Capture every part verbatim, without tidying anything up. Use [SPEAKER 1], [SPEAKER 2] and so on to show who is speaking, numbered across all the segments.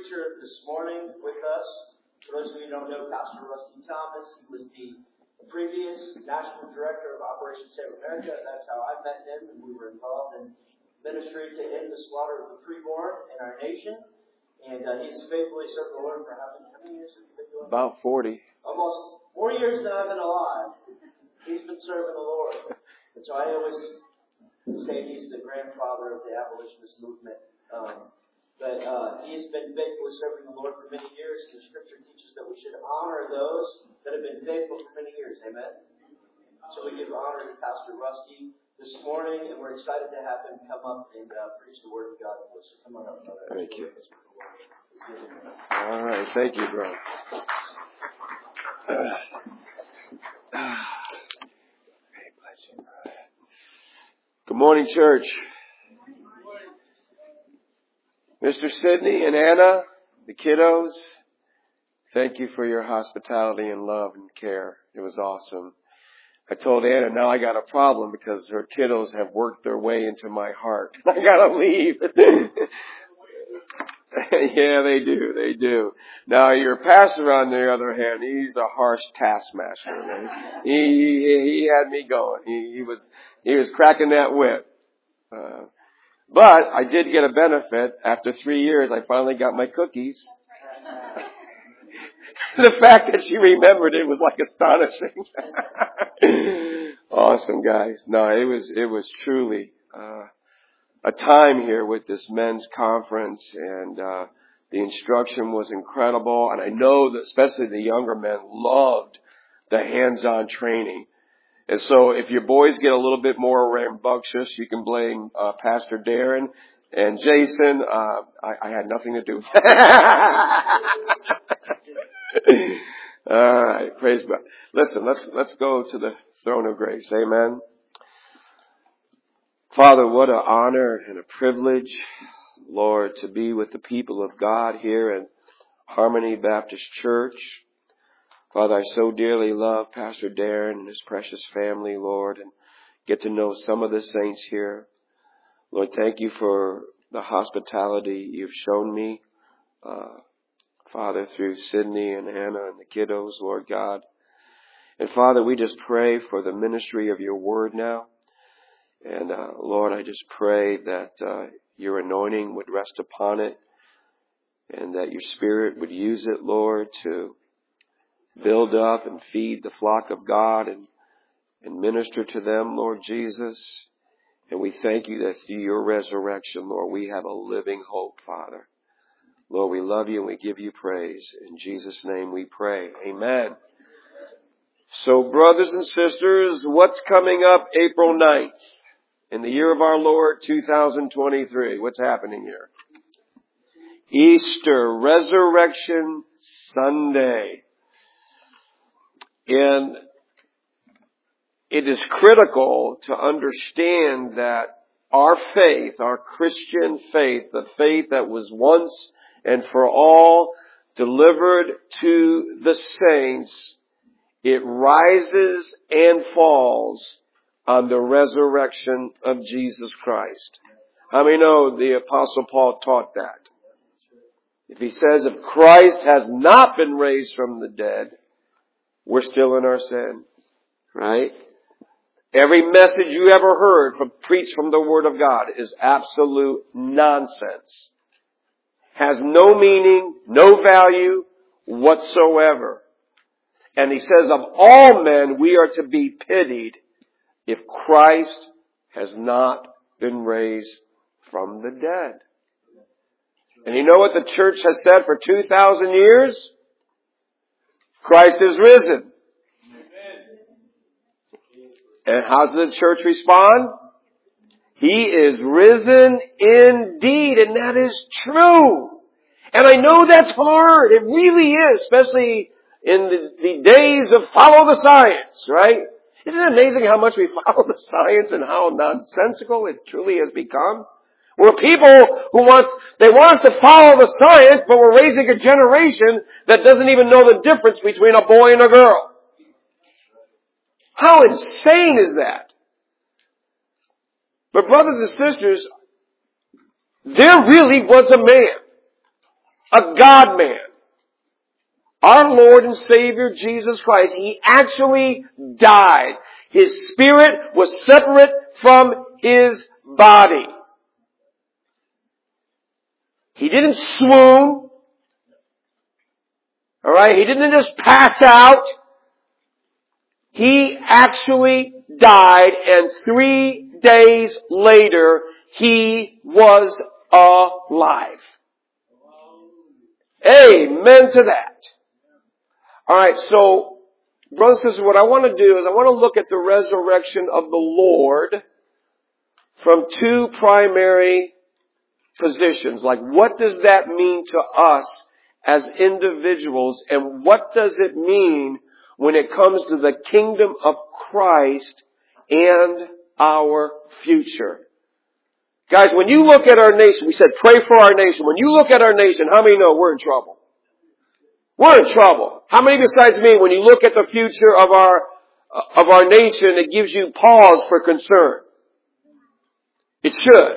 [SPEAKER 1] preacher this morning with us. For those of you who don't know, Pastor Rusty Thomas, he was the previous National Director of Operation Save America. That's how I met him, and we were involved in ministry to end the slaughter of the preborn in our nation. And uh, he's faithfully served the Lord for how many, how many years have you been doing?
[SPEAKER 2] About forty.
[SPEAKER 1] Almost four years now I've been alive. He's been serving the Lord. And so I always say he's the grandfather of the abolitionist movement. Um, but uh, he's been faithfully serving the Lord for many years. The Scripture teaches that we should honor those that have been faithful for many years. Amen? So we give honor to Pastor Rusty this morning, and we're excited to have him come up and uh, preach the Word of God to us. So come on up, brother.
[SPEAKER 2] Thank you. All right. Thank you, bro. Good morning, church. Mister Sidney and Anna, the kiddos, thank you for your hospitality and love and care. It was awesome. I told Anna, now I got a problem because her kiddos have worked their way into my heart. I gotta leave. Yeah, they do. They do. Now, your pastor, on the other hand, he's a harsh taskmaster. Man. He, he he had me going. He, he was he was cracking that whip. Uh, but I did get a benefit. After three years, I finally got my cookies. The fact that she remembered it was like astonishing. Awesome, guys. No, it was it was truly uh, a time here with this men's conference, and uh, the instruction was incredible. And I know that especially the younger men loved the hands-on training. And so if your boys get a little bit more rambunctious, you can blame uh, Pastor Darren and Jason. Uh, I, I had nothing to do with it. All right, praise God. Listen, let's let's go to the throne of grace. Amen. Father, what an honor and a privilege, Lord, to be with the people of God here in Harmony Baptist Church. Father, I so dearly love Pastor Darren and his precious family, Lord, and get to know some of the saints here. Lord, thank you for the hospitality you've shown me, uh, Father, through Sidney and Anna and the kiddos, Lord God. And Father, we just pray for the ministry of your word now. And uh, Lord, I just pray that uh, your anointing would rest upon it and that your Spirit would use it, Lord, to build up and feed the flock of God and, and minister to them, Lord Jesus. And we thank you that through your resurrection, Lord, we have a living hope, Father. Lord, we love you and we give you praise. In Jesus' name we pray. Amen. So, brothers and sisters, what's coming up April ninth in the year of our Lord two thousand twenty-three? What's happening here? Easter, Resurrection Sunday. And it is critical to understand that our faith, our Christian faith, the faith that was once and for all delivered to the saints, it rises and falls on the resurrection of Jesus Christ. How many know the Apostle Paul taught that? If he says if Christ has not been raised from the dead, we're still in our sin, right? Every message you ever heard from preached from the Word of God is absolute nonsense. Has no meaning, no value whatsoever. And he says of all men we are to be pitied if Christ has not been raised from the dead. And you know what the church has said for two thousand years? Christ is risen. And how does the church respond? He is risen indeed, and that is true. And I know that's hard. It really is, especially in the, the days of follow the science, right? Isn't it amazing how much we follow the science and how nonsensical it truly has become? We're people who want, they want us to follow the science, but we're raising a generation that doesn't even know the difference between a boy and a girl. How insane is that? But brothers and sisters, there really was a man, a God-man. Our Lord and Savior Jesus Christ, He actually died. His spirit was separate from His body. He didn't swoon. Alright, He didn't just pass out. He actually died, and three days later, He was alive. Amen to that. Alright, so, brothers and sisters, what I want to do is I want to look at the resurrection of the Lord from two primary positions. Like, what does that mean to us as individuals, and what does it mean when it comes to the kingdom of Christ and our future? Guys, when you look at our nation, we said pray for our nation. When you look at our nation, how many know we're in trouble? We're in trouble. How many besides me, when you look at the future of our, of our nation, it gives you pause for concern? It should.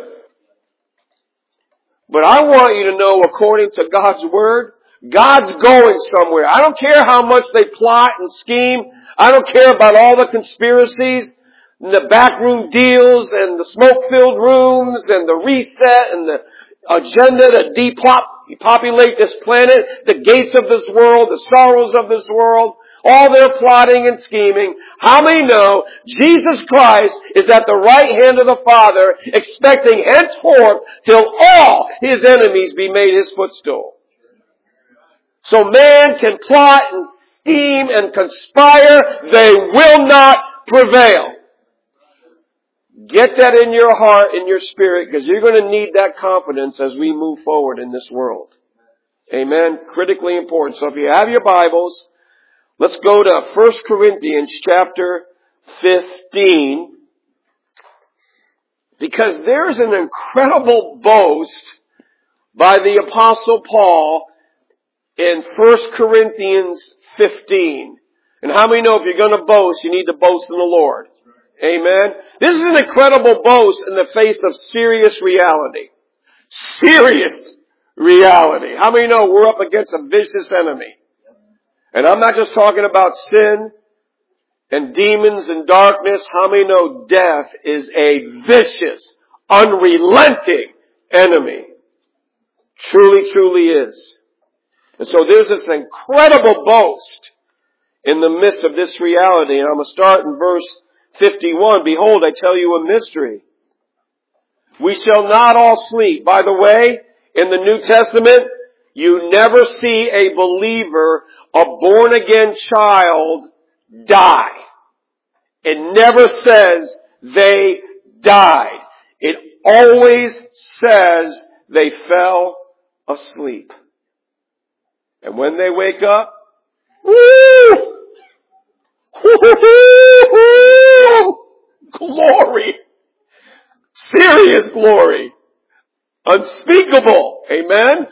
[SPEAKER 2] But I want you to know, according to God's Word, God's going somewhere. I don't care how much they plot and scheme. I don't care about all the conspiracies, and the backroom deals, and the smoke-filled rooms, and the reset, and the agenda to depopulate this planet, the gates of this world, the sorrows of this world, all their plotting and scheming. How many know Jesus Christ is at the right hand of the Father, expecting henceforth till all His enemies be made His footstool? So man can plot and scheme and conspire, they will not prevail. Get that in your heart, in your spirit, because you're going to need that confidence as we move forward in this world. Amen. Critically important. So if you have your Bibles, let's go to First Corinthians chapter fifteen. Because there's an incredible boast by the Apostle Paul in First Corinthians fifteen. And how many know if you're going to boast, you need to boast in the Lord? Amen. This is an incredible boast in the face of serious reality. Serious reality. How many know we're up against a vicious enemy? And I'm not just talking about sin and demons and darkness. How many know death is a vicious, unrelenting enemy? Truly, truly is. And so there's this incredible boast in the midst of this reality. And I'm going to start in verse fifty-one. Behold, I tell you a mystery. We shall not all sleep. By the way, in the New Testament, you never see a believer, a born again child, die. It never says they died. It always says they fell asleep. And when they wake up, woo! Glory. Serious glory. Unspeakable. Amen.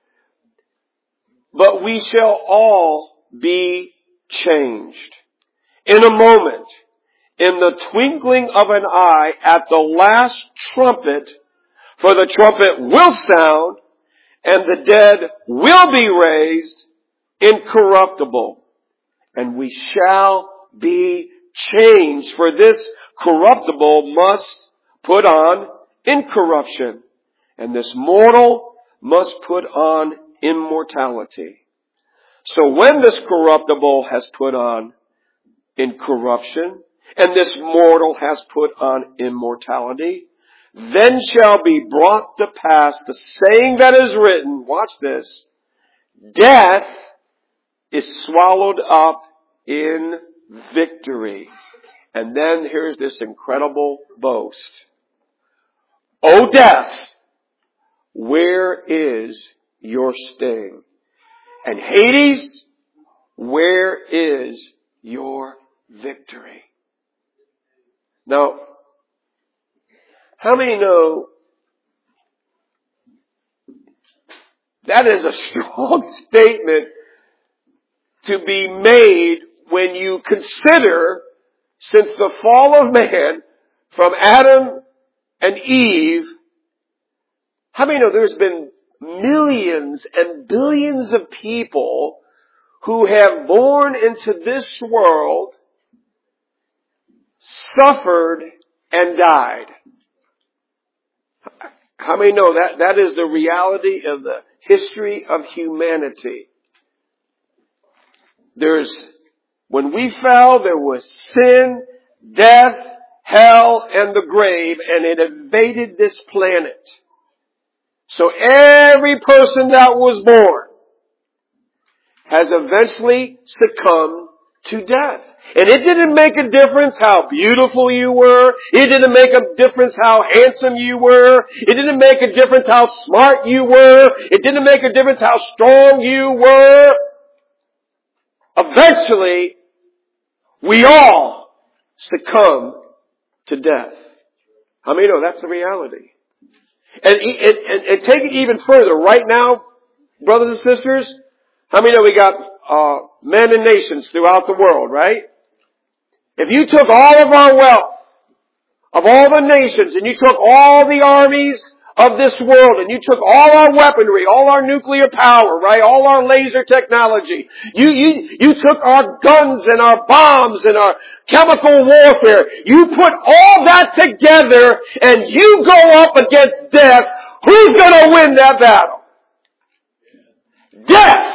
[SPEAKER 2] But we shall all be changed in a moment, in the twinkling of an eye, at the last trumpet. For the trumpet will sound, and the dead will be raised incorruptible, and we shall be changed. For this corruptible must put on incorruption, and this mortal must put on immortality. So when this corruptible has put on incorruption, and this mortal has put on immortality, then shall be brought to pass the saying that is written, watch this, death is swallowed up in victory. And then here's this incredible boast. O death, where is your sting? And Hades, where is your victory? Now, how many know that is a strong statement to be made when you consider, since the fall of man from Adam and Eve, how many know there's been millions and billions of people who have born into this world, suffered, and died. How many know that that is the reality of the history of humanity? There's, when we fell, there was sin, death, hell, and the grave, and it invaded this planet. So every person that was born has eventually succumbed to death. And it didn't make a difference how beautiful you were. It didn't make a difference how handsome you were. It didn't make a difference how smart you were. It didn't make a difference how strong you were. Eventually, we all succumb to death. How many know that's the reality? And, and, and, and take it even further. Right now, brothers and sisters, how many know we got uh, men and nations throughout the world, right? If you took all of our wealth, of all the nations, and you took all the armies of this world, and you took all our weaponry, all our nuclear power, right? All our laser technology. You, you, you took our guns and our bombs and our chemical warfare. You put all that together and you go up against death. Who's gonna win that battle? Death!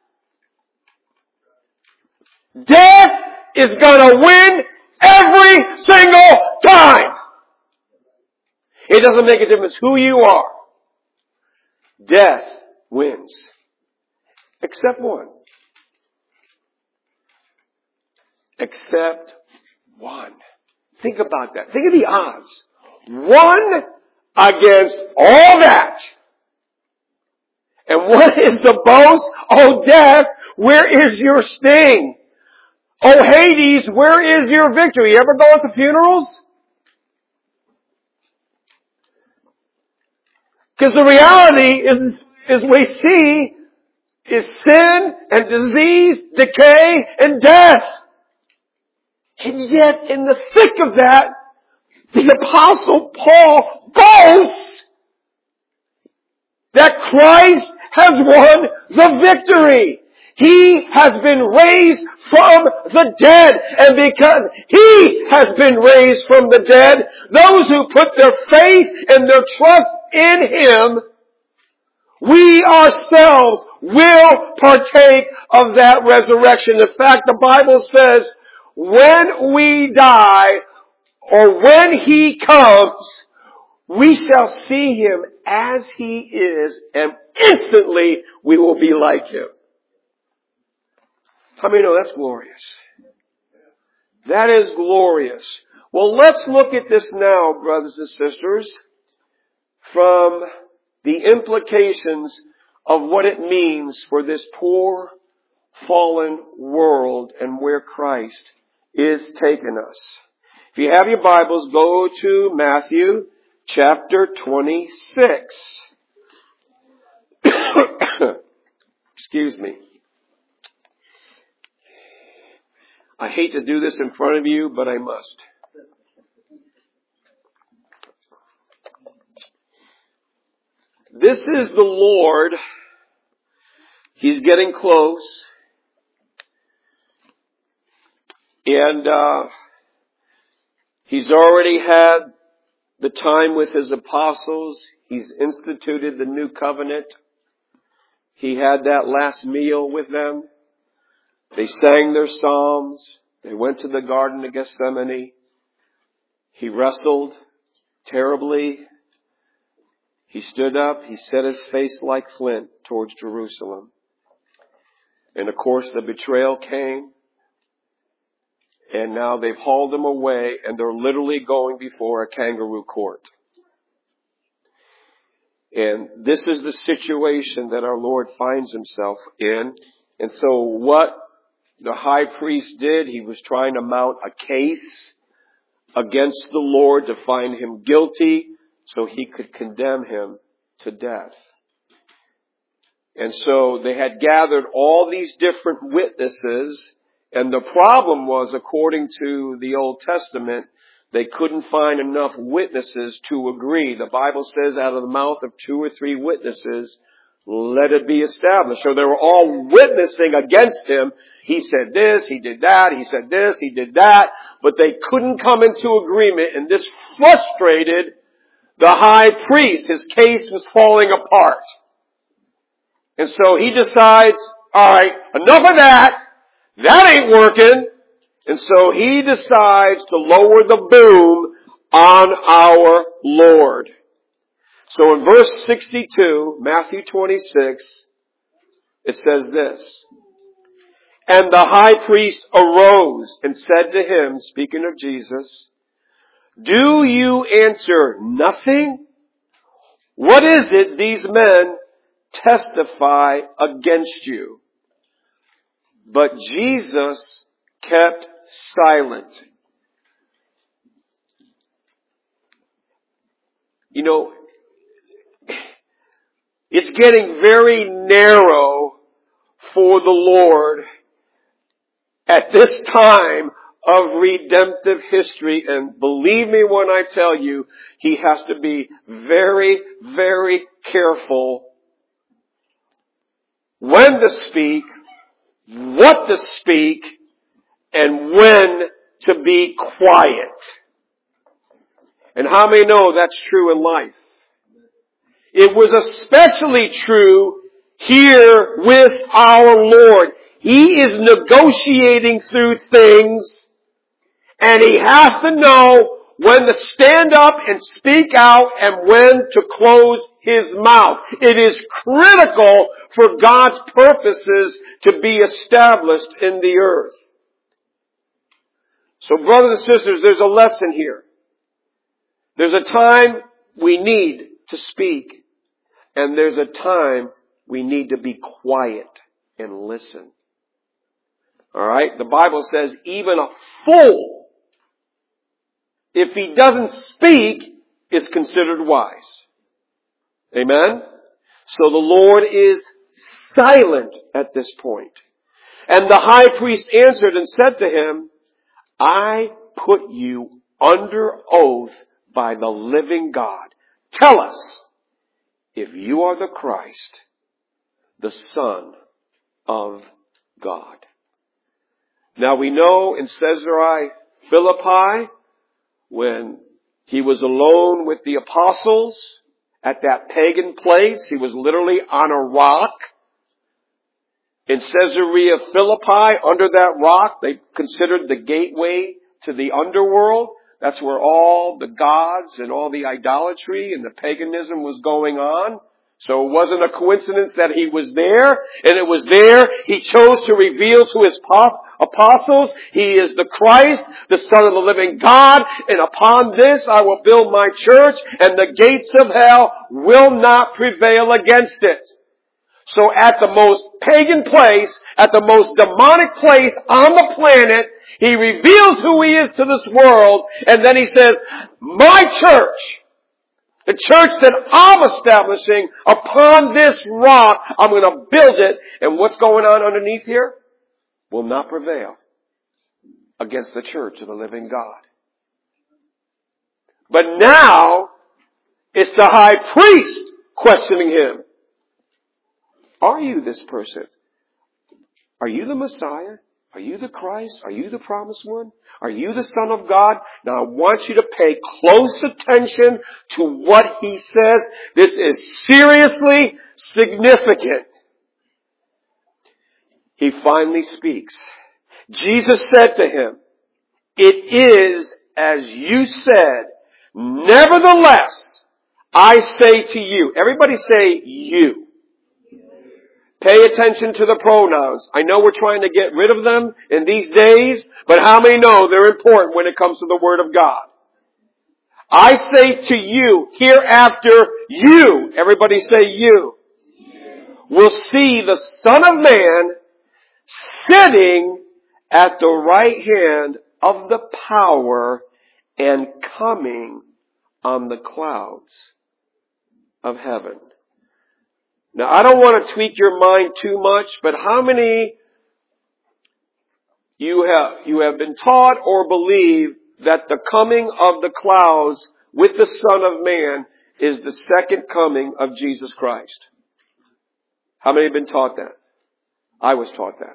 [SPEAKER 2] Death is gonna win every single time. It doesn't make a difference who you are. Death wins. Except one. Except one. Think about that. Think of the odds. One against all that. And what is the boast? Oh, death, where is your sting? Oh, Hades, where is your victory? You ever go to funerals? Because the reality is, is we see is sin and disease, decay, and death. And yet, in the thick of that, the Apostle Paul boasts that Christ has won the victory. He has been raised from the dead. And because He has been raised from the dead, those who put their faith and their trust in Him, we ourselves will partake of that resurrection. In fact, the Bible says, when we die, or when He comes, we shall see Him as He is, and instantly we will be like Him. How many know that's glorious? That is glorious. Well, let's look at this now, brothers and sisters, from the implications of what it means for this poor, fallen world and where Christ is taking us. If you have your Bibles, go to Matthew chapter twenty-six. Excuse me. I hate to do this in front of you, but I must. This is the Lord. He's getting close. And uh, He's already had the time with His apostles. He's instituted the new covenant. He had that last meal with them. They sang their psalms. They went to the Garden of Gethsemane. He wrestled terribly. He stood up. He set His face like flint towards Jerusalem. And of course the betrayal came. And now they've hauled Him away and they're literally going before a kangaroo court. And this is the situation that our Lord finds Himself in. And so what the high priest did, he was trying to mount a case against the Lord to find Him guilty so he could condemn Him to death. And so they had gathered all these different witnesses, and the problem was, according to the Old Testament, They couldn't find enough witnesses to agree. The Bible says out of the mouth of two or three witnesses, let it be established. So they were all witnessing against him. He said this, he did that, he said this, he did that, but they couldn't come into agreement, and this frustrated the high priest. His case was falling apart. And so he decides, alright, enough of that, that ain't working. And so he decides to lower the boom on our Lord. So in verse sixty-two, Matthew twenty-six, it says this. And the high priest arose and said to him, speaking of Jesus, do you answer nothing? What is it these men testify against you? But Jesus kept silent. You know, it's getting very narrow for the Lord at this time of redemptive history. And believe me when I tell you, he has to be very, very careful when to speak, what to speak, and when to be quiet. And how many know that's true in life? It was especially true here with our Lord. He is negotiating through things, and he has to know when to stand up and speak out and when to close his mouth. It is critical for God's purposes to be established in the earth. So brothers and sisters, there's a lesson here. There's a time we need to speak, and there's a time we need to be quiet and listen. Alright? The Bible says even a fool, if he doesn't speak, is considered wise. Amen? So the Lord is silent at this point. And the high priest answered and said to him, I put you under oath by the living God. Tell us if you are the Christ, the Son of God. Now we know in Caesarea Philippi, when he was alone with the apostles at that pagan place, he was literally on a rock. In Caesarea Philippi, under that rock, they considered the gateway to the underworld. That's where all the gods and all the idolatry and the paganism was going on. So it wasn't a coincidence that he was there, and it was there he chose to reveal to his apostles, he is the Christ, the Son of the living God, and upon this I will build my church, and the gates of hell will not prevail against it. So at the most pagan place, at the most demonic place on the planet, he reveals who he is to this world, and then he says, my church, the church that I'm establishing, upon this rock, I'm going to build it, and what's going on underneath here will not prevail against the church of the living God. But now, it's the high priest questioning him. Are you this person? Are you the Messiah? Are you the Christ? Are you the promised one? Are you the Son of God? Now I want you to pay close attention to what he says. This is seriously significant. He finally speaks. Jesus said to him, it is as you said, nevertheless, I say to you. Everybody say you. Pay attention to the pronouns. I know we're trying to get rid of them in these days, but how many know they're important when it comes to the Word of God? I say to you, hereafter you, everybody say you, will see the Son of Man sitting at the right hand of the power and coming on the clouds of heaven. Now, I don't want to tweak your mind too much, but how many you have, you have been taught or believe that the coming of the clouds with the Son of Man is the second coming of Jesus Christ. How many have been taught that? I was taught that.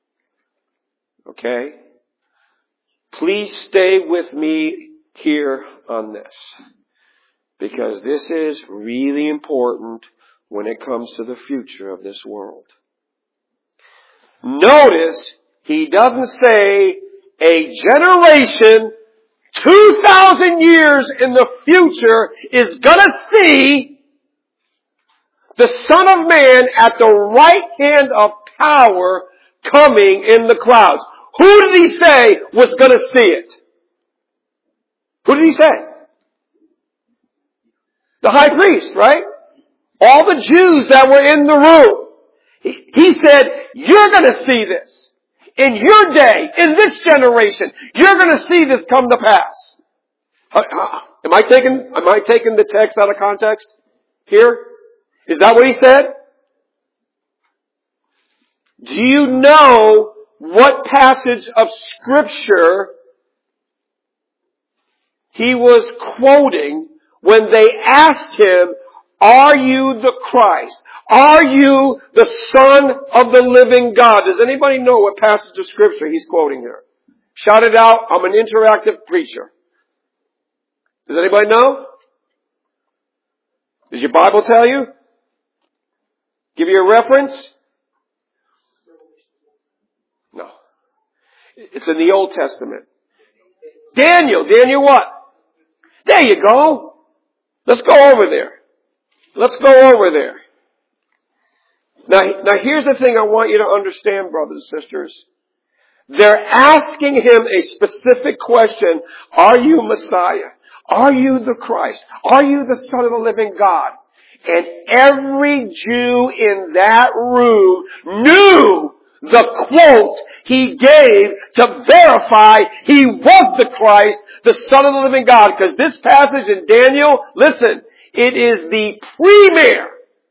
[SPEAKER 2] Okay? Please stay with me here on this, because this is really important when it comes to the future of this world. Notice, he doesn't say a generation two thousand years in the future is gonna see the Son of Man at the right hand of power coming in the clouds. Who did he say was gonna see it? Who did he say? The high priest, right? All the Jews that were in the room. He, he said, you're gonna see this. In your day, in this generation, you're gonna see this come to pass. Uh, uh, am I taking, am I taking the text out of context here? Is that what he said? Do you know what passage of Scripture he was quoting when they asked him, are you the Christ? Are you the Son of the living God? Does anybody know what passage of Scripture he's quoting here? Shout it out. I'm an interactive preacher. Does anybody know? Does your Bible tell you? Give you a reference? No. It's in the Old Testament. Daniel. Daniel what? There you go. Let's go over there. Let's go over there. Now, now here's the thing I want you to understand, brothers and sisters. They're asking him a specific question. Are you Messiah? Are you the Christ? Are you the Son of the living God? And every Jew in that room knew the quote he gave to verify he was the Christ, the Son of the living God. Because this passage in Daniel, listen, it is the premier,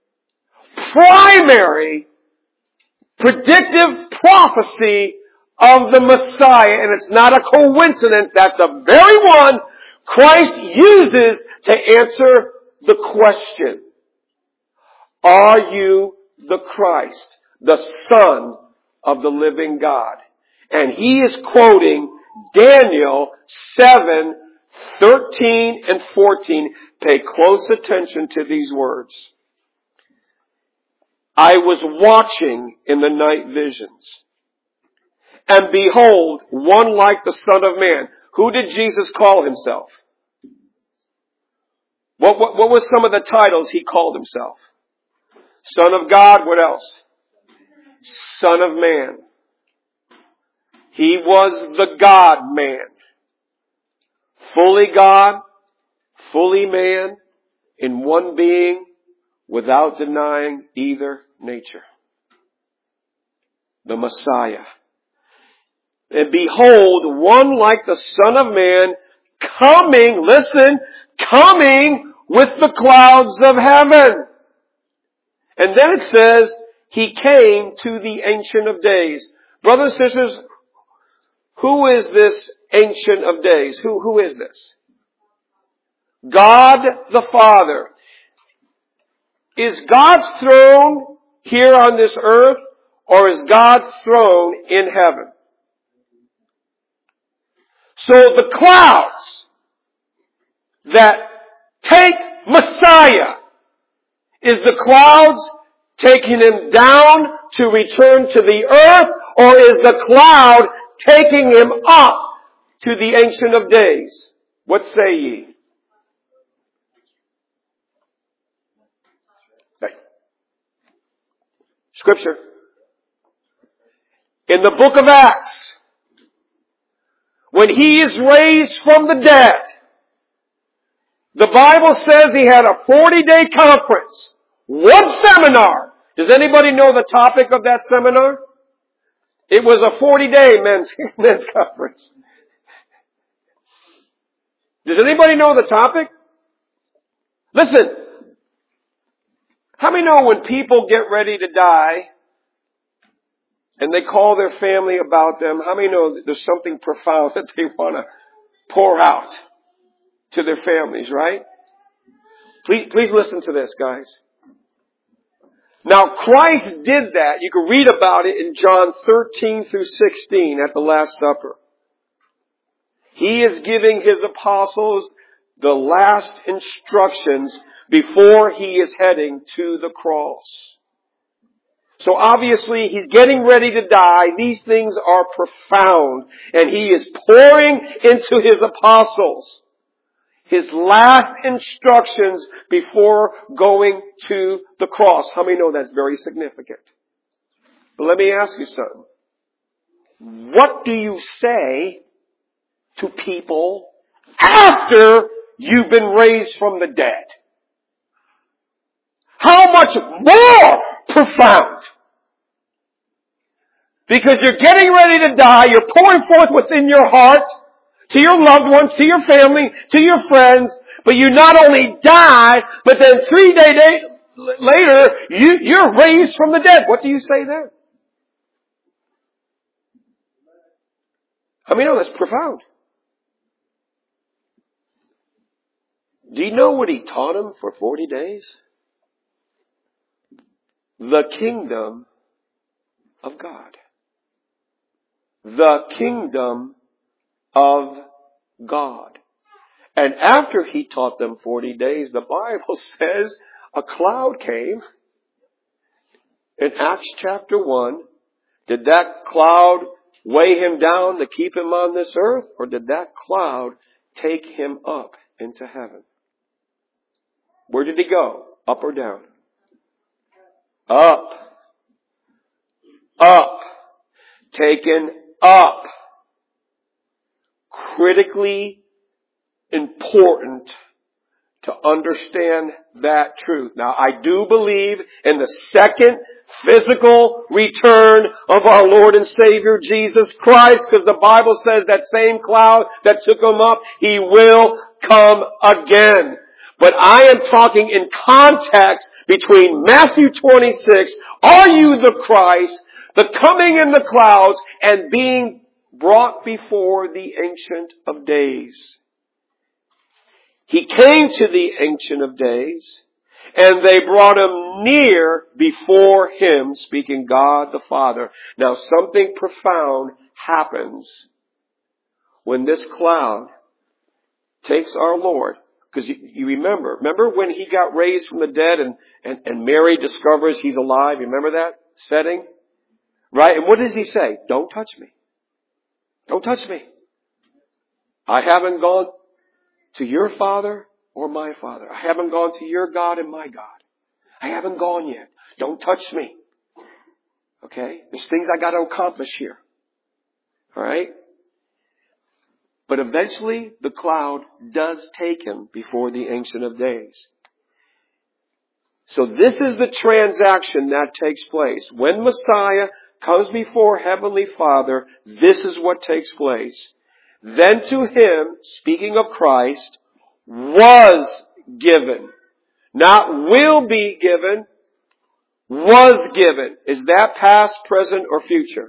[SPEAKER 2] primary, predictive prophecy of the Messiah. And it's not a coincidence. That's the very one Christ uses to answer the question. Are you the Christ, the Son of the living God? And he is quoting Daniel seven, thirteen and fourteen. Pay close attention to these words. I was watching in the night visions, and behold, one like the Son of Man. Who did Jesus call himself? What, what, what was some of the titles he called himself? Son of God, what else? Son of Man. He was the God-man. Fully God, fully man, in one being, without denying either nature. The Messiah. And behold, one like the Son of Man, coming, listen, coming with the clouds of heaven. And then it says, he came to the Ancient of Days. Brothers and sisters, who is this Ancient of Days? Who, who is this? God the Father. Is God's throne here on this earth, or is God's throne in heaven? So the clouds that take Messiah, is the clouds taking him down to return to the earth, or is the cloud taking him up to the Ancient of Days? What say ye? Okay. Scripture. In the book of Acts, when he is raised from the dead, the Bible says he had a forty-day conference. One seminar. Does anybody know the topic of that seminar? It was a forty-day men's, men's conference. Does anybody know the topic? Listen. How many know when people get ready to die and they call their family about them, how many know that there's something profound that they want to pour out to their families, right? Please, please listen to this, guys. Now, Christ did that. You can read about it in John thirteen through sixteen at the Last Supper. He is giving His apostles the last instructions before He is heading to the cross. So obviously, He's getting ready to die. These things are profound. And He is pouring into His apostles His last instructions before going to the cross. How many know that's very significant? But let me ask you something. What do you say to people after you've been raised from the dead? How much more profound? Because you're getting ready to die, you're pouring forth what's in your heart, to your loved ones, to your family, to your friends, but you not only die, but then three days later, you, you're raised from the dead. What do you say then? I mean, no, that's profound. Do you know what He taught them for forty days? The kingdom of God. The kingdom of God. And after He taught them forty days, the Bible says a cloud came. In Acts chapter one, did that cloud weigh Him down to keep Him on this earth? Or did that cloud take Him up into heaven? Where did He go? Up or down? Up. Up. Taken up. Critically important to understand that truth. Now, I do believe in the second physical return of our Lord and Savior Jesus Christ, because the Bible says that same cloud that took Him up, He will come again. But I am talking in context between Matthew twenty-six, are you the Christ, the coming in the clouds, and being brought before the Ancient of Days. He came to the Ancient of Days, and they brought Him near before Him, speaking God the Father. Now, something profound happens when this cloud takes our Lord. Because you, you remember, remember when He got raised from the dead and, and, and Mary discovers He's alive? You remember that setting? Right? And what does He say? Don't touch me. Don't touch me. I haven't gone to your Father or my Father. I haven't gone to your God and my God. I haven't gone yet. Don't touch me. Okay? There's things I got to accomplish here. All right? But eventually the cloud does take Him before the Ancient of Days. So this is the transaction that takes place. When Messiah comes before Heavenly Father, this is what takes place. Then to Him, speaking of Christ, was given. Not will be given, was given. Is that past, present, or future?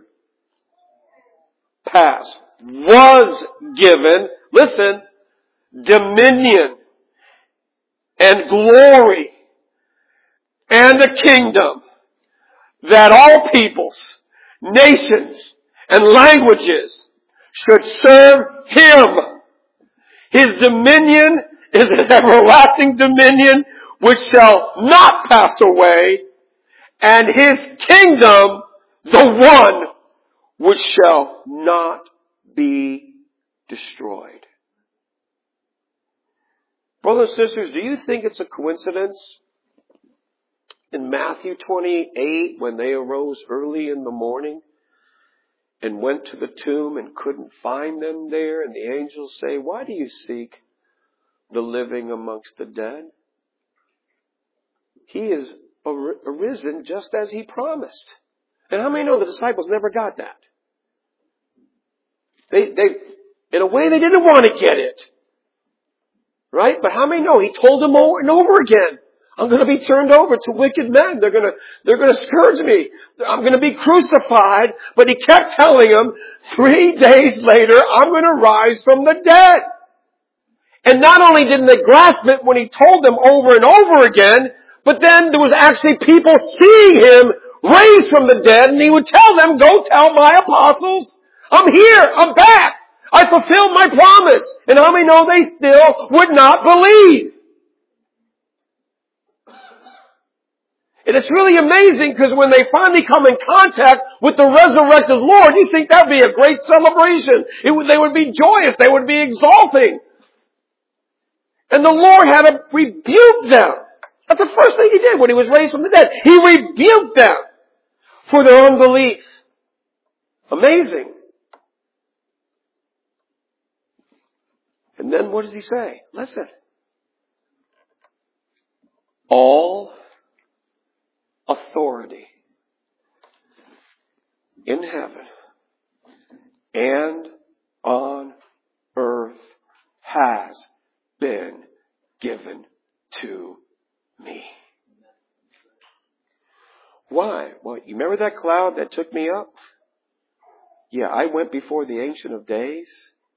[SPEAKER 2] Past. Was given, listen, dominion and glory and a kingdom that all peoples, nations, and languages should serve Him. His dominion is an everlasting dominion which shall not pass away, and His kingdom the one which shall not be destroyed. Brothers and sisters, do you think it's a coincidence in Matthew twenty-eight when they arose early in the morning and went to the tomb and couldn't find them there, and the angels say, why do you seek the living amongst the dead? He is arisen just as He promised. And how many know the disciples never got that? They, they, in a way, they didn't want to get it. Right? But how many know He told them over and over again, I'm going to be turned over to wicked men. They're going to, they're going to scourge me. I'm going to be crucified. But he kept telling them, three days later, I'm going to rise from the dead. And not only didn't they grasp it when he told them over and over again, but then there was actually people seeing him raised from the dead, and he would tell them, go tell my apostles, I'm here, I'm back, I fulfilled my promise. And how many know they still would not believe? And it's really amazing because when they finally come in contact with the resurrected Lord, you think that would be a great celebration. It would, they would be joyous, they would be exulting. And the Lord had to rebuke them. That's the first thing he did when he was raised from the dead. He rebuked them for their unbelief. Amazing. And then what does he say? Listen. All authority in heaven and on earth has been given to me. Why? Well, you remember that cloud that took me up? Yeah, I went before the Ancient of Days,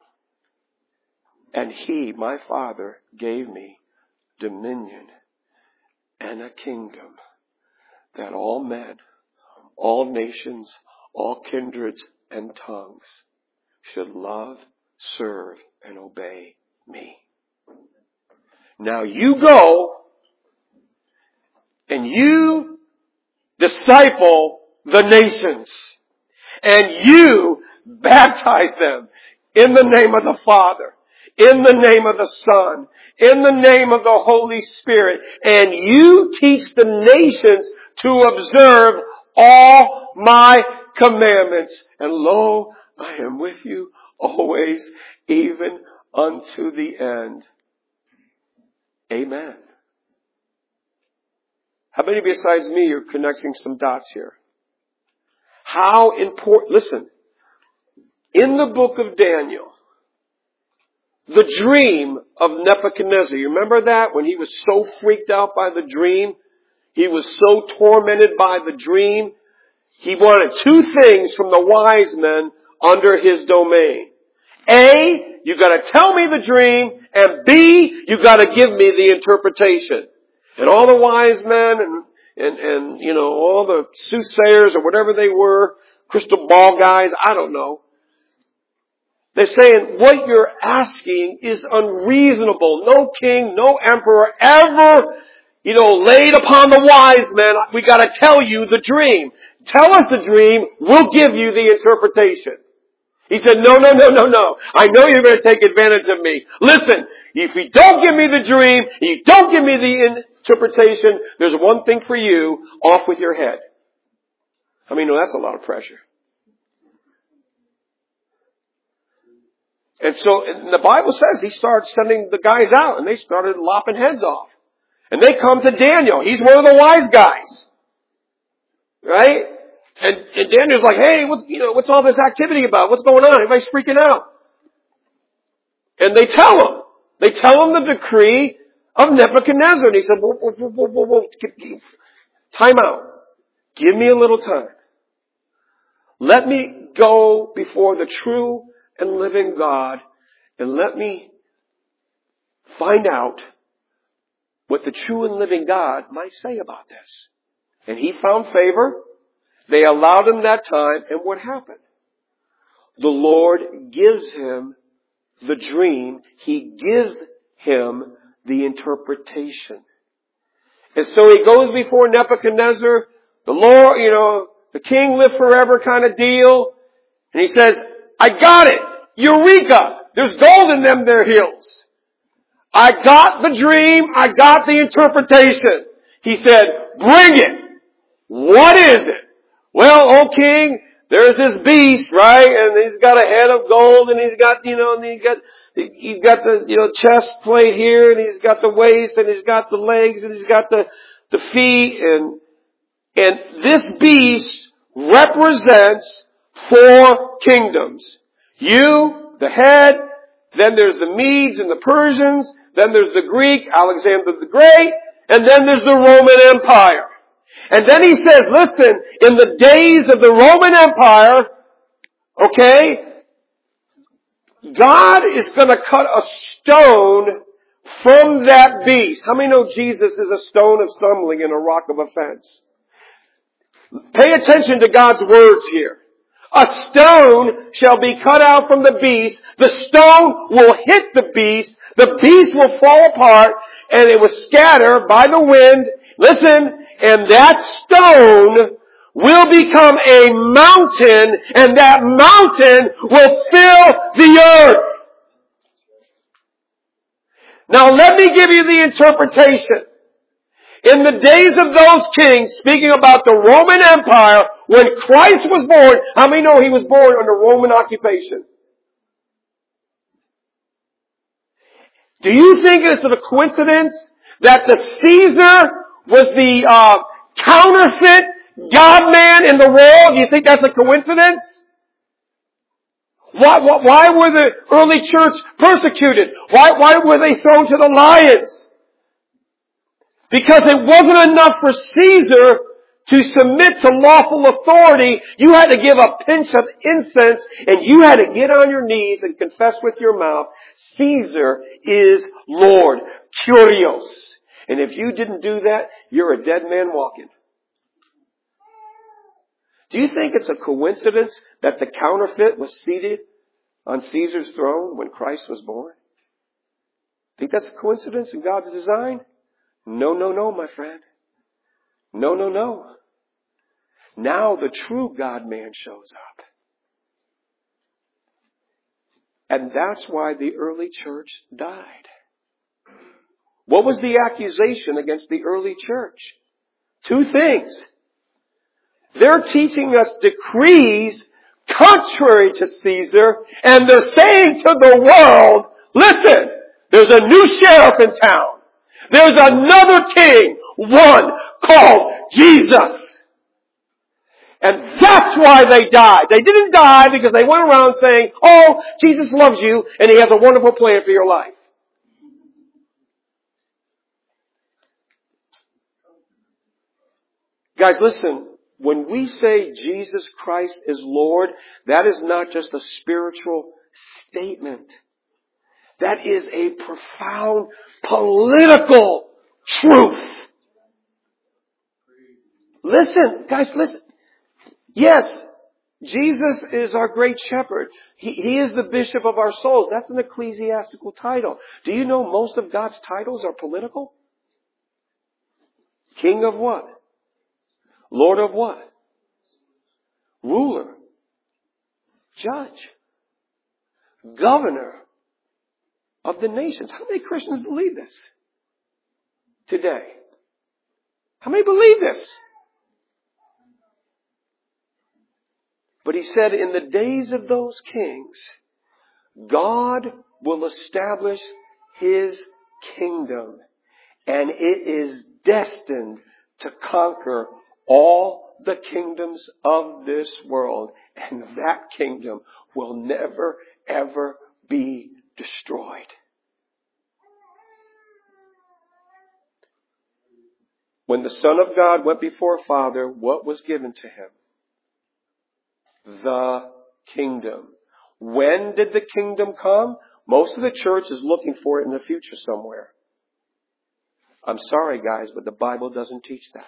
[SPEAKER 2] and he, my Father, gave me dominion and a kingdom that all men, all nations, all kindreds and tongues should love, serve, and obey me. Now you go and you disciple the nations and you baptize them in the name of the Father, in the name of the Son, in the name of the Holy Spirit, and you teach the nations to observe all my commandments. And lo, I am with you always, even unto the end. Amen. How many besides me are connecting some dots here? How important, listen, in the book of Daniel, the dream of Nebuchadnezzar, you remember that? When he was so freaked out by the dream, he was so tormented by the dream, he wanted two things from the wise men under his domain. A, you gotta tell me the dream, and B, you gotta give me the interpretation. And all the wise men and, and, and, you know, all the soothsayers or whatever they were, crystal ball guys, I don't know. They're saying, what you're asking is unreasonable. No king, no emperor ever, you know, laid upon the wise men, we gotta tell you the dream. Tell us the dream, we'll give you the interpretation. He said, no, no, no, no, no. I know you're going to take advantage of me. Listen, if you don't give me the dream, you don't give me the interpretation, there's one thing for you, off with your head. I mean, no, that's a lot of pressure. And so and the Bible says he started sending the guys out and they started lopping heads off. And they come to Daniel. He's one of the wise guys. Right? And, and Daniel's like, hey, what's, you know, what's all this activity about? What's going on? Everybody's freaking out. And they tell him. They tell him the decree of Nebuchadnezzar. And he said, whoa, whoa, whoa, whoa, whoa, whoa. Time out. Give me a little time. Let me go before the true and living God and let me find out what the true and living God might say about this. And he found favor. They allowed him that time, and what happened? The Lord gives him the dream. He gives him the interpretation. And so he goes before Nebuchadnezzar, the Lord, you know, the king live forever kind of deal. And he says, I got it. Eureka! There's gold in them there hills. I got the dream. I got the interpretation. He said, bring it. What is it? Well, O king, there's this beast, right? And he's got a head of gold, and he's got, you know, and he got, he's got the, you know, chest plate here, and he's got the waist, and he's got the legs, and he's got the, the feet, and, and this beast represents four kingdoms. You, the head, then there's the Medes and the Persians, then there's the Greek, Alexander the Great, And then there's the Roman Empire. And then he says, listen, in the days of the Roman Empire, okay, God is going to cut a stone from that beast. How many know Jesus is a stone of stumbling and a rock of offense? Pay attention to God's words here. A stone shall be cut out from the beast. The stone will hit the beast. The beast will fall apart and it will scatter by the wind. Listen, and that stone will become a mountain, and that mountain will fill the earth. Now let me give you the interpretation. In the days of those kings, speaking about the Roman Empire, when Christ was born, how many know he was born under Roman occupation? Do you think it's a coincidence that the Caesar was the uh, counterfeit God-man in the world? Do you think that's a coincidence? Why, why, why were the early church persecuted? Why, why were they thrown to the lions? Because it wasn't enough for Caesar to submit to lawful authority. You had to give a pinch of incense and you had to get on your knees and confess with your mouth, Caesar is Lord. Kyrios. And if you didn't do that, you're a dead man walking. Do you think it's a coincidence that the counterfeit was seated on Caesar's throne when Christ was born? Think that's a coincidence in God's design? No, no, no, my friend. No, no, no. Now the true God-man shows up. And that's why the early church died. What was the accusation against the early church? Two things. They're teaching us decrees contrary to Caesar, and they're saying to the world, listen, there's a new sheriff in town. There's another king, one called Jesus. And that's why they died. They didn't die because they went around saying, oh, Jesus loves you and he has a wonderful plan for your life. Guys, listen. When we say Jesus Christ is Lord, that is not just a spiritual statement. That is a profound political truth. Listen, guys, listen. Yes, Jesus is our great shepherd. He, he is the bishop of our souls. That's an ecclesiastical title. Do you know most of God's titles are political? King of what? Lord of what? Ruler. Judge. Governor of the nations. How many Christians believe this today? How many believe this? But he said, in the days of those kings, God will establish his kingdom, and it is destined to conquer all the kingdoms of this world, and that kingdom will never, ever be destroyed. When the Son of God went before Father, what was given to him? The kingdom. When did the kingdom come? Most of the church is looking for it in the future somewhere. I'm sorry, guys, but the Bible doesn't teach that.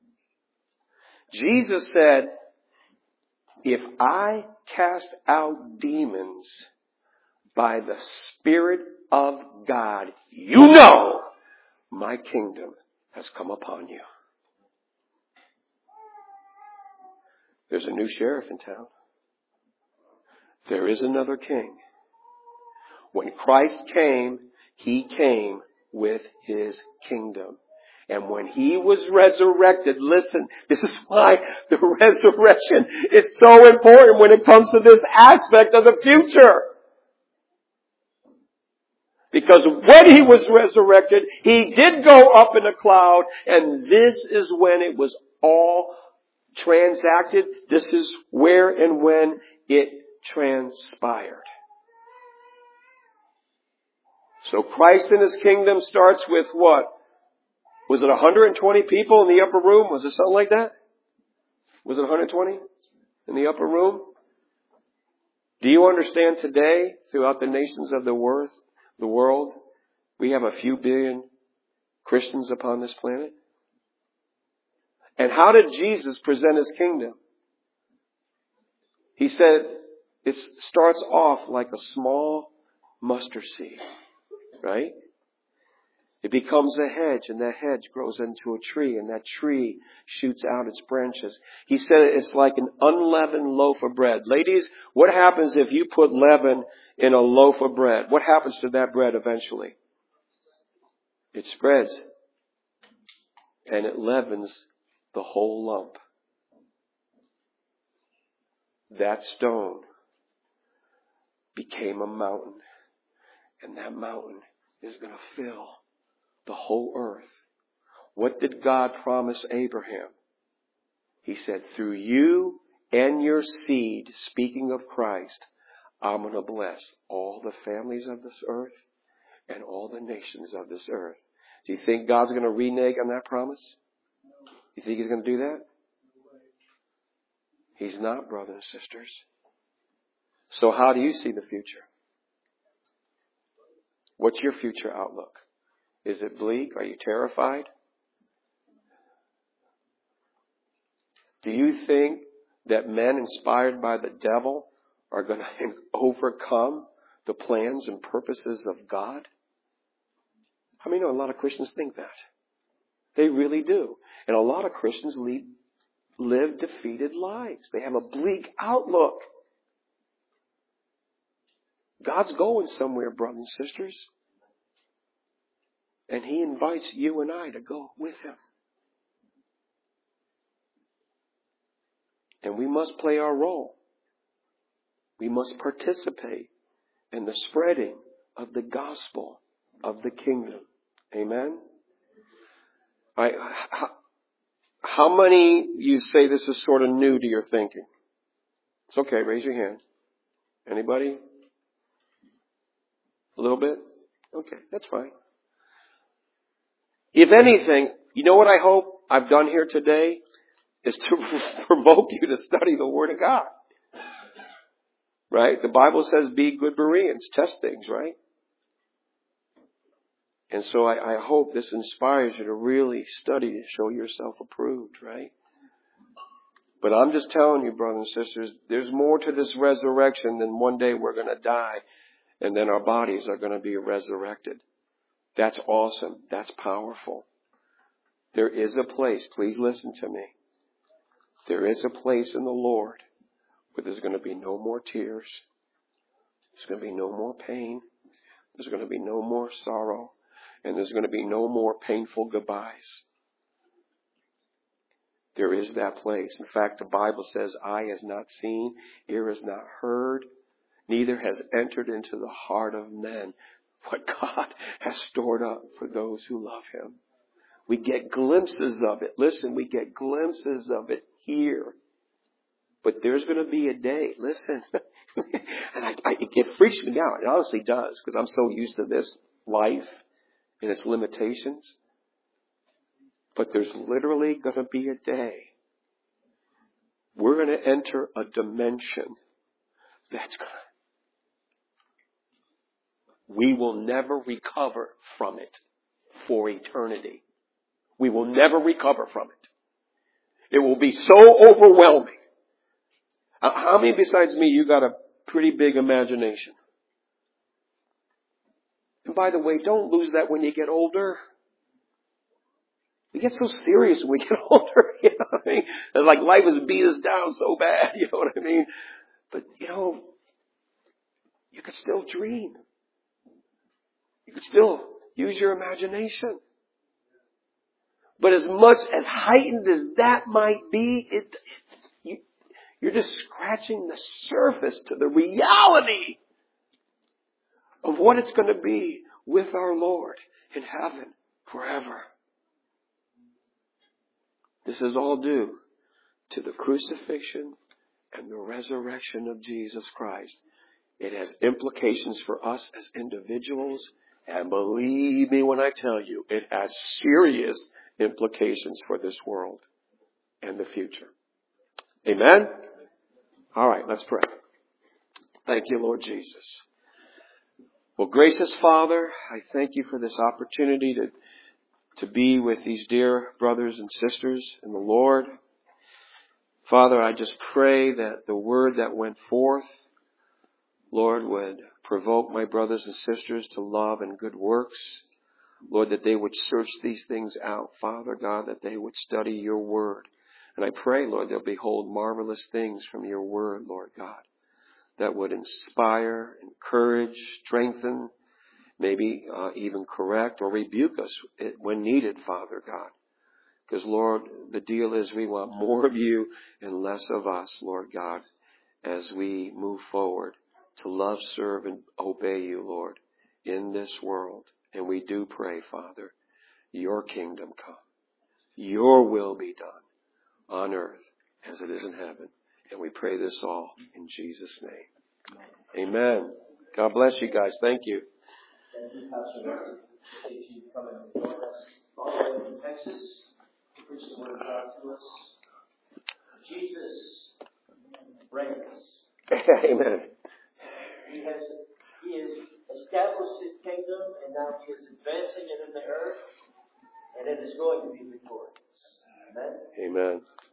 [SPEAKER 2] Jesus said, if I cast out demons by the Spirit of God, you know my kingdom has come upon you. There's a new sheriff in town. There is another king. When Christ came, he came with his kingdom. And when he was resurrected, listen, this is why the resurrection is so important when it comes to this aspect of the future. Because when he was resurrected, he did go up in a cloud, and this is when it was all transacted. This is where and when it transpired. So Christ in his kingdom starts with what? Was it one hundred twenty people in the upper room? Was it something like that? Was it one hundred twenty in the upper room? Do you understand today, throughout the nations of the world, the world, we have a few billion Christians upon this planet? And how did Jesus present His kingdom? He said it starts off like a small mustard seed, right? It becomes a hedge, and that hedge grows into a tree, and that tree shoots out its branches. He said it's like an unleavened loaf of bread. Ladies, what happens if you put leaven in a loaf of bread? What happens to that bread eventually? It spreads, and it leavens the whole lump. That stone became a mountain, and that mountain is going to fill the whole earth. What did God promise Abraham? He said, through you and your seed, speaking of Christ, I'm going to bless all the families of this earth and all the nations of this earth. Do you think God's going to renege on that promise? You think He's going to do that? He's not, brothers and sisters. So how do you see the future? What's your future outlook? Is it bleak? Are you terrified? Do you think that men inspired by the devil are going to overcome the plans and purposes of God? I mean, a lot of Christians think that. They really do. And a lot of Christians lead, live defeated lives. They have a bleak outlook. God's going somewhere, brothers and sisters. And He invites you and I to go with Him. And we must play our role. We must participate in the spreading of the gospel of the kingdom. Amen? I, how, how many you say this is sort of new to your thinking? It's okay. Raise your hand. Anybody? A little bit? Okay, that's fine. If anything, you know what I hope I've done here today is to provoke you to study the Word of God. Right? The Bible says be good Bereans. Test things, right? And so I, I hope this inspires you to really study to show yourself approved, right? But I'm just telling you, brothers and sisters, there's more to this resurrection than one day we're going to die and then our bodies are going to be resurrected. That's awesome. That's powerful. There is a place, please listen to me. There is a place in the Lord where there's going to be no more tears. There's going to be no more pain. There's going to be no more sorrow. And there's going to be no more painful goodbyes. There is that place. In fact, the Bible says, eye has not seen, ear has not heard, neither has entered into the heart of men what God has stored up for those who love Him. We get glimpses of it. Listen, we get glimpses of it here. But there's going to be a day, listen, and I, I, it freaks me out. It honestly does, because I'm so used to this life and its limitations. But there's literally going to be a day we're going to enter a dimension that's going to we will never recover from it for eternity. We will never recover from it. It will be so overwhelming. How many besides me, you got a pretty big imagination? And by the way, don't lose that when you get older. We get so serious when we get older, you know what I mean? It's like life has beat us down so bad, you know what I mean? But, you know, you could still dream. You could still use your imagination. But as much as heightened as that might be, it, you, you're just scratching the surface to the reality of what it's going to be with our Lord in heaven forever. This is all due to the crucifixion and the resurrection of Jesus Christ. It has implications for us as individuals. And believe me when I tell you, it has serious implications for this world and the future. Amen? All right, let's pray. Thank you, Lord Jesus. Well, gracious Father, I thank you for this opportunity to, to be with these dear brothers and sisters in the Lord. Father, I just pray that the word that went forth, Lord, would provoke my brothers and sisters to love and good works. Lord, that they would search these things out. Father God, that they would study your word. And I pray, Lord, they'll behold marvelous things from your word, Lord God, that would inspire, encourage, strengthen, maybe uh, even correct or rebuke us when needed, Father God. Because, Lord, the deal is we want more of you and less of us, Lord God, as we move forward to love, serve, and obey you, Lord, in this world. And we do pray, Father, your kingdom come. Your will be done on earth as it is in heaven. And we pray this all in Jesus' name. Amen. God bless you guys. Thank you.
[SPEAKER 1] Thank you, Pastor Martin. If you come and join us all the way from Texas to preach the word of God to us. Jesus reigns.
[SPEAKER 2] Amen.
[SPEAKER 1] He has he has established his kingdom, and now he is advancing it in the earth, and it is going to be victorious. Amen.
[SPEAKER 2] Amen.